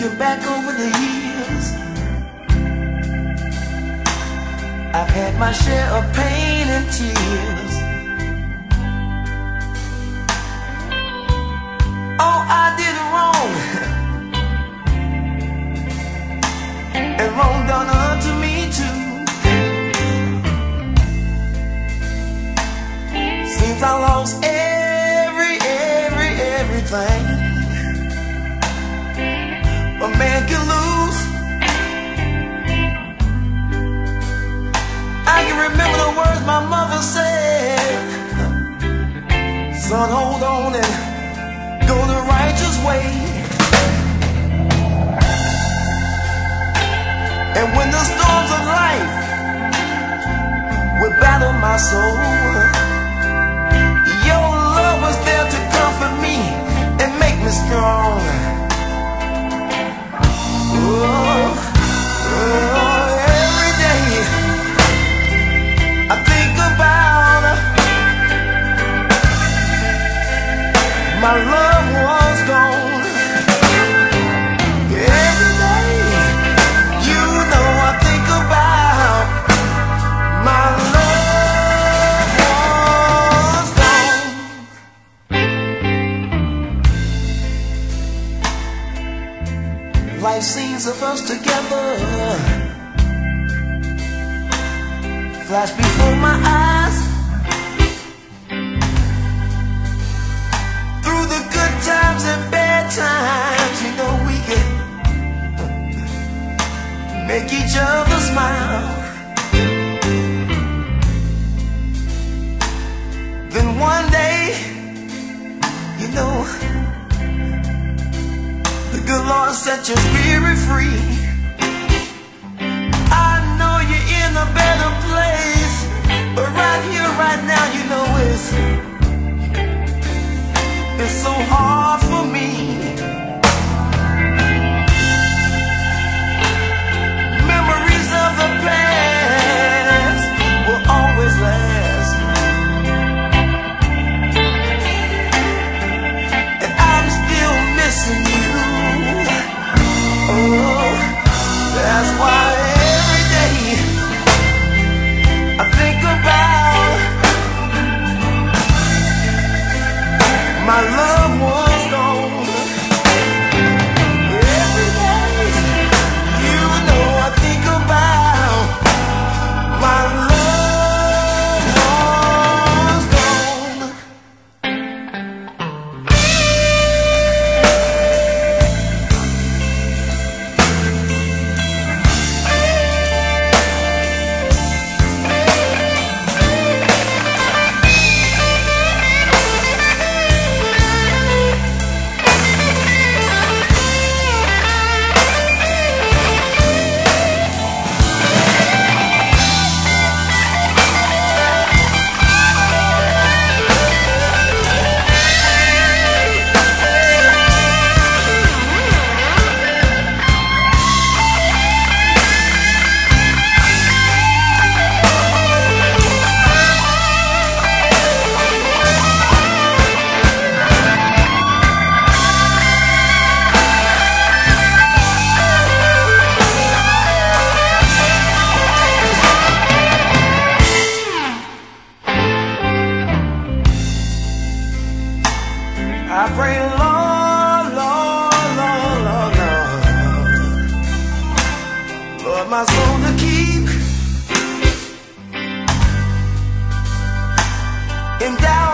Looking back over the years, I've had my share of pain and tears. Oh, I did wrong, and wrong done unto me too. Seems I lost everything a man can lose. I can remember the words my mother said: son, hold on and go the righteous way. And when the storms of life would battle my soul, your love was there to comfort me and make me strong. Every day I think about my loved ones gone. Every day, you know, I think about my loved ones gone. Life scenes of us together flash before my eyes. Through the good times and bad times, you know, we can make each other smile. Then one day, you know, the good Lord set your spirit free. I know you're in a better place, but right here, right now, you know, it's so hard for me. Memories of the past will always last, and I'm still missing you. Oh, that's why every day I think about my loved ones gone. Every day, you know, I think about my loved ones gone. I pray, Lord, Lord, Lord, Lord, Lord, Lord, my soul to keep endowed